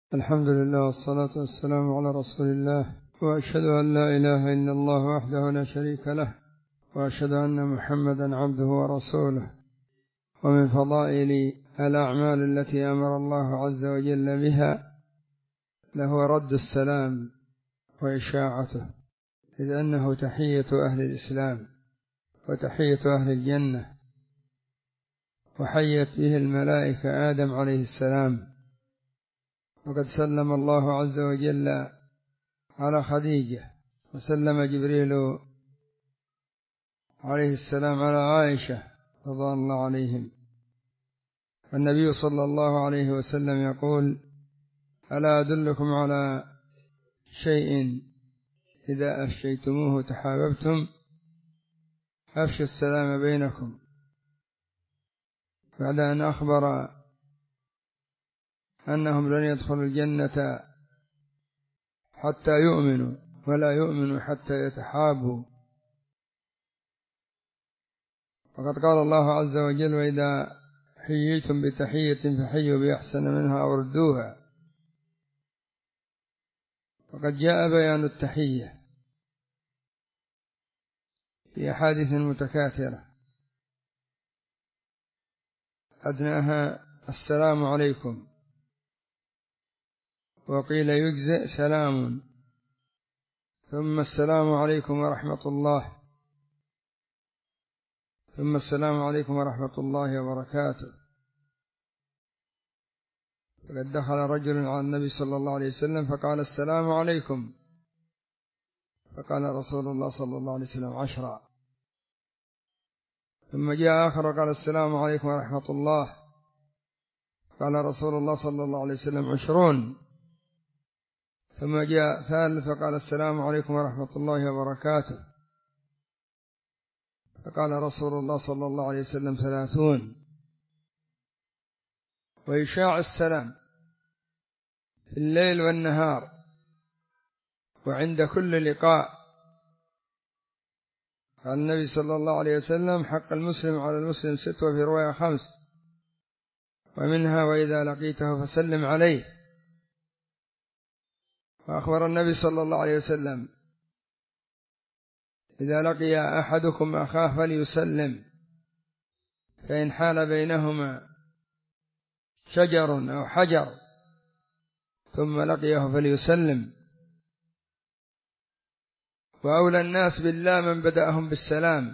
الحمد لله والصلاة والسلام على رسول الله، وأشهد أن لا إله إلا الله وحده لا شريك له، وأشهد أن محمدا عبده ورسوله. ومن فضائل الأعمال التي أمر الله عز وجل بها له رد السلام وإشاعته، إذ أنه تحية أهل الإسلام وتحية أهل الجنة، وحيت به الملائكة آدم عليه السلام، وقد سلم الله عز وجل على خديجة، وسلم جبريل عليه السلام على عائشة رضي الله عليهم. النبي صلى الله عليه وسلم يقول: ألا أدلكم على شيء إذا أفشيتموه تحاببتم؟ أفشوا السلام بينكم. بعد أن أخبر أنهم لن يدخلوا الجنة حتى يؤمنوا، ولا يؤمنوا حتى يتحابوا. وقد قال الله عز وجل: وإذا حييتم بتحية فحيوا بأحسن منها أو ردوها. وقد جاء بيان التحية في أحاديث متكاثرة، أدناها السلام عليكم، وقيل يجزئ سلام، ثم السلام عليكم ورحمة الله، ثم السلام عليكم ورحمة الله وبركاته. فقد دخل رجل على النبي صلى الله عليه وسلم فقال: السلام عليكم، فقال رسول الله صلى الله عليه وسلم: 10. ثم جاء آخر وقال: السلام عليكم ورحمة الله، قال رسول الله صلى الله عليه وسلم: 20. ثم جاء ثالث وقال: السلام عليكم ورحمة الله وبركاته، فقال رسول الله صلى الله عليه وسلم: 30. ويشاع السلام في الليل والنهار وعند كل لقاء. قال النبي صلى الله عليه وسلم: حق المسلم على المسلم 6، وفي رواية 5، ومنها: وإذا لقيته فسلم عليه. وأخبر النبي صلى الله عليه وسلم: إذا لقي أحدكم أخاه فليسلم، فإن حال بينهما شجر أو حجر ثم لقيه فليسلم. وأولى الناس بالله من بدأهم بالسلام،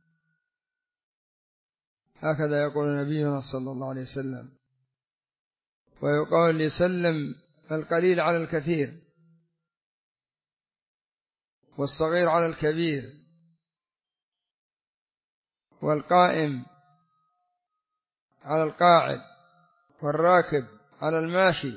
هكذا يقول نبينا صلى الله عليه وسلم. ويقول: يسلم القليل على الكثير، والصغير على الكبير، والقائم على القاعد، والراكب على الماشي.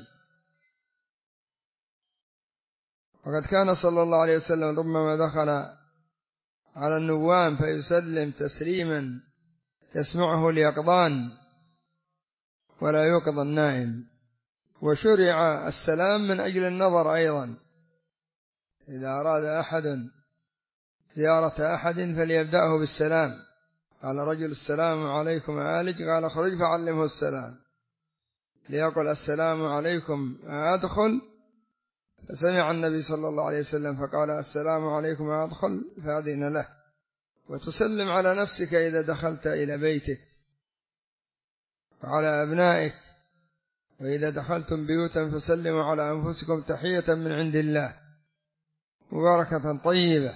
وقد كان صلى الله عليه وسلم ربما دخل على النوام فيسلم تسليما يسمعه اليقظان ولا يوقظ النائم. وشرع السلام من أجل النظر أيضا، إذا أراد أحد زيارة أحد فليبدأه بالسلام. قال رجل: السلام عليكم أعالج؟ قال: اخرج فعلمه السلام. ليقل: السلام عليكم أدخل؟ فسمع النبي صلى الله عليه وسلم فقال: السلام عليكم أدخل؟ فأذن له. وتسلم على نفسك إذا دخلت إلى بيتك، وعلى أبنائك، وإذا دخلتم بيوتا فسلموا على أنفسكم تحية من عند الله مباركة طيبة.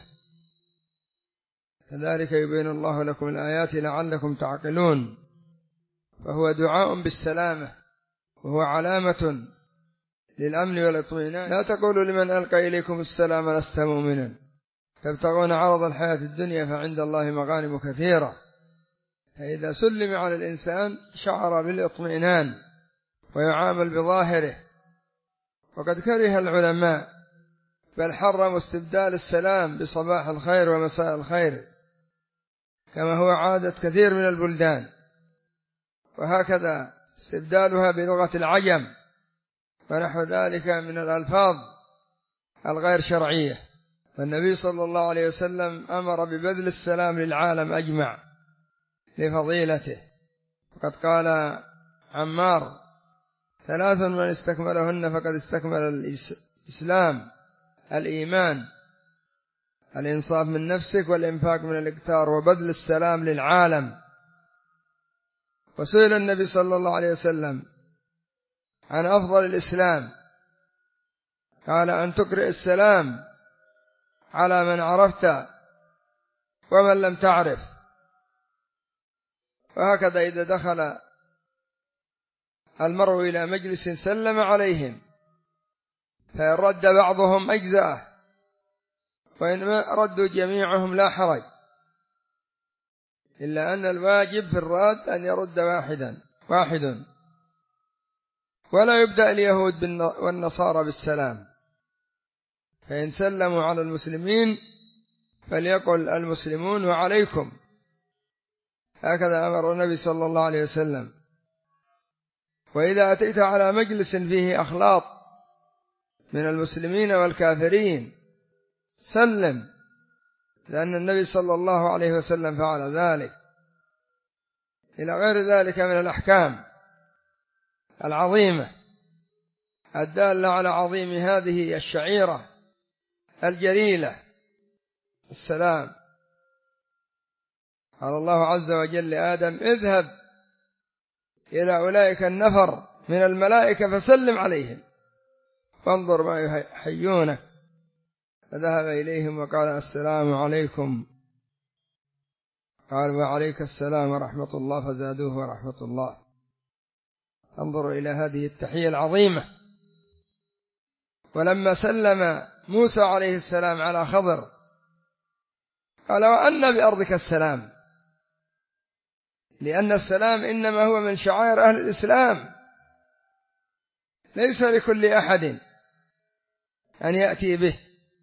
كذلك يبين الله لكم الآيات لعلكم تعقلون. فهو دعاء بالسلامة، وهو علامة للأمن والاطمئنان. لا تقولوا لمن ألقى إليكم السلام لست مؤمنا تبتغون عرض الحياة الدنيا فعند الله مغانم كثيرة. فإذا سلم على الإنسان شعر بالاطمئنان ويعامل بظاهره. وقد كره العلماء بل حرموا استبدال السلام بصباح الخير ومساء الخير، كما هو عادة كثير من البلدان، وهكذا استبدالها بلغة العجم ونحو ذلك من الألفاظ الغير شرعية. فالنبي صلى الله عليه وسلم أمر ببذل السلام للعالم أجمع لفضيلته. وقد قال عمار 3 من استكملهن فقد استكمل الإسلام: الإيمان، الإنصاف من نفسك، والإنفاق من الإكثار، وبذل السلام للعالم. وسئل النبي صلى الله عليه وسلم عن أفضل الإسلام، قال: أن تقرئ السلام على من عرفت ومن لم تعرف. وهكذا إذا دخل المرء إلى مجلس سلم عليهم، فإن رد بعضهم أجزأه، وإن ردوا جميعهم لا حرج، إلا أن الواجب في الرد أن يرد واحد، ولا يبدأ اليهود والنصارى بالسلام. فإن سلموا على المسلمين فليقل المسلمون وعليكم. هكذا أمر النبي صلى الله عليه وسلم. وإذا أتيت على مجلس فيه أخلاط من المسلمين والكافرين سلم، لأن النبي صلى الله عليه وسلم فعل ذلك. إلى غير ذلك من الأحكام العظيمة الدالة على عظيم هذه الشعيرة الجليلة، السلام. قال الله عز وجل لآدم: اذهب إلى أولئك النفر من الملائكة فسلم عليهم فانظر ما يحيونك. فذهب إليهم وقال: السلام عليكم. قال: وعليك السلام ورحمة الله، فزادوه ورحمة الله. انظروا إلى هذه التحية العظيمة. ولما سلم موسى عليه السلام على خضر قال: وأن بأرضك السلام، لأن السلام إنما هو من شعائر أهل الإسلام، ليس لكل أحد أن يأتي به.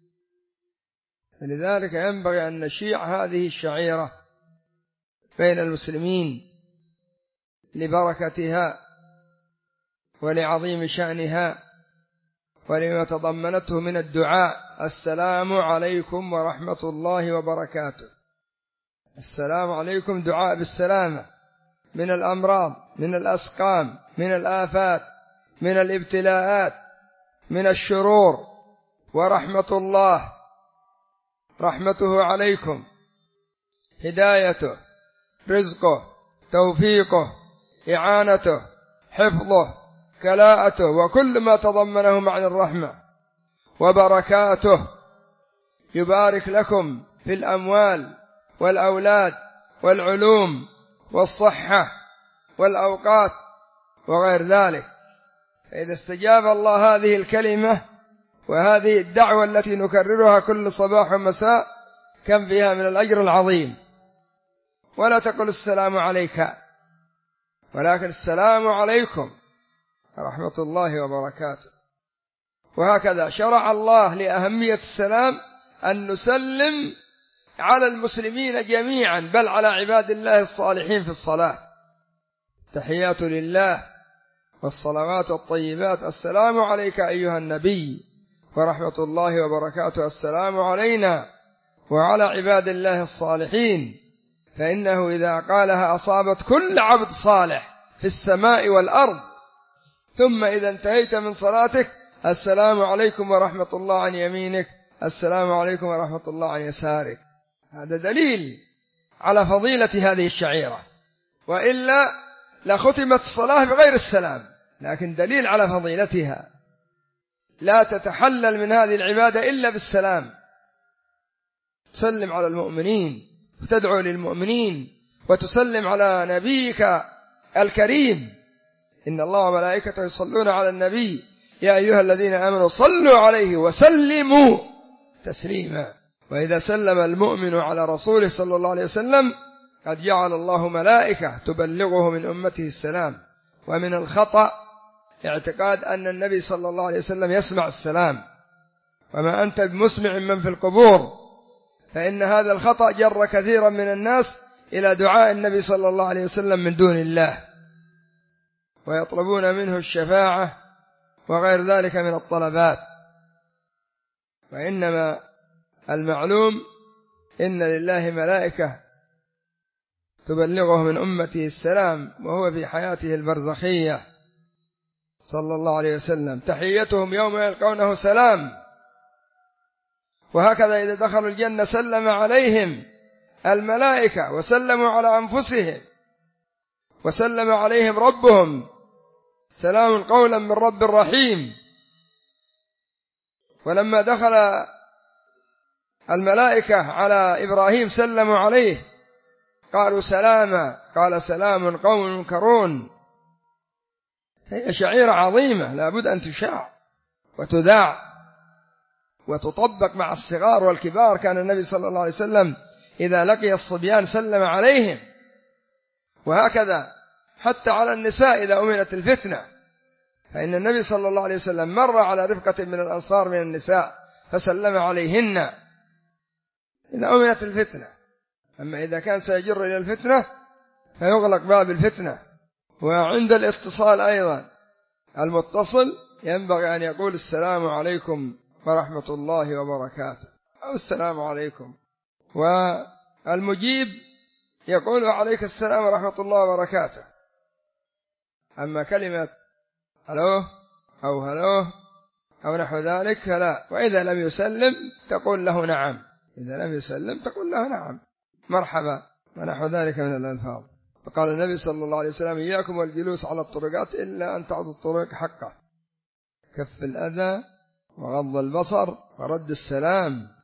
فلذلك ينبغي أن نشيع هذه الشعيرة بين المسلمين لبركتها ولعظيم شأنها ولما تضمنته من الدعاء: السلام عليكم ورحمة الله وبركاته. السلام عليكم دعاء بالسلامة من الأمراض، من الأسقام، من الآفات، من الابتلاءات، من الشرور. ورحمة الله رحمته عليكم، هدايته، رزقه، توفيقه، إعانته، حفظه، كلاءته، وكل ما تضمنه معنى الرحمة. وبركاته، يبارك لكم في الأموال والأولاد والعلوم والصحة والأوقات وغير ذلك. فإذا استجاب الله هذه الكلمة وهذه الدعوة التي نكررها كل صباح ومساء كم فيها من الأجر العظيم. ولا تقل السلام عليك، ولكن السلام عليكم ورحمة الله وبركاته. وهكذا شرع الله لأهمية السلام أن نسلم على المسلمين جميعا، بل على عباد الله الصالحين في الصلاة. تحيات لله والصلوات الطيبات: السلام عليك أيها النبي ورحمة الله وبركاته، السلام علينا وعلى عباد الله الصالحين. فإنه إذا قالها أصابت كل عبد صالح في السماء والأرض. ثم إذا انتهيت من صلاتك: السلام عليكم ورحمة الله عن يمينك، السلام عليكم ورحمة الله عن يسارك. هذا دليل على فضيلة هذه الشعيرة، وإلا لختمت الصلاة بغير السلام، لكن دليل على فضيلتها. لا تتحلل من هذه العبادة إلا بالسلام. تسلم على المؤمنين وتدعو للمؤمنين وتسلم على نبيك الكريم: إن الله وملائكته يصلون على النبي يا أيها الذين آمنوا صلوا عليه وسلموا تسليما. وإذا سلم المؤمن على رسوله صلى الله عليه وسلم قد جعل الله ملائكة تبلغه من أمته السلام. ومن الخطأ اعتقاد أن النبي صلى الله عليه وسلم يسمع السلام، وما أنت بمسمع من في القبور. فإن هذا الخطأ جر كثيرا من الناس إلى دعاء النبي صلى الله عليه وسلم من دون الله، ويطلبون منه الشفاعة وغير ذلك من الطلبات. وإنما المعلوم إن لله ملائكة تبلغه من أمته السلام وهو في حياته البرزخية صلى الله عليه وسلم: تحيتهم يوم يلقونه سلام. وهكذا إذا دخلوا الجنة سلم عليهم الملائكة وسلموا على أنفسهم وسلم عليهم ربهم: سلام قولا من رب رحيم. ولما دخل الملائكة على إبراهيم سلموا عليه قالوا سلاما، قال سلام قوم منكرون. هي شعيرة عظيمة لا بد أن تشاع وتذاع وتطبق مع الصغار والكبار. كان النبي صلى الله عليه وسلم إذا لقي الصبيان سلم عليهم، وهكذا حتى على النساء إذا أمنت الفتنة، فإن النبي صلى الله عليه وسلم مر على رفقة من الأنصار من النساء فسلم عليهن إذا أمنت الفتنة. أما إذا كان سيجر إلى الفتنة فيغلق باب الفتنة. وعند الاتصال أيضا المتصل ينبغي أن يقول: السلام عليكم ورحمة الله وبركاته، أو السلام عليكم. والمجيب يقول: عليك السلام ورحمة الله وبركاته. أما كلمة هلو أو هلو أو نحو ذلك فلا. وإذا لم يسلم تقول له نعم، إذا لم يسلم تقول له نعم مرحبا ونحو ذلك من الألفاظ. فقال النبي صلى الله عليه وسلم: إياكم والجلوس على الطرقات إلا أن تعطوا الطرق حقه، كف الأذى وغض البصر ورد السلام.